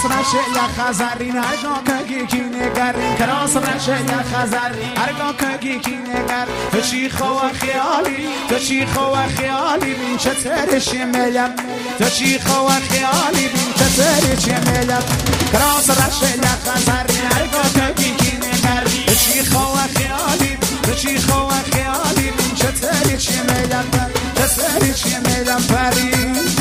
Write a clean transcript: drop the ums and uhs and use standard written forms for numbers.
رشه یا خزری نگاه که کی نگرین کراس رشه یا خزری هرگاه که کی نگر تو چی خوا خیالی تو چی خوا خیالی بین چطورش ملم تو چی خوا خیالی بین چطورش ملم کراس رشه یا خزری هرگاه که کی نگر تو چی خوا خیالی تو چی خوا خیالی بین چطورش ملم چطورش ملم پری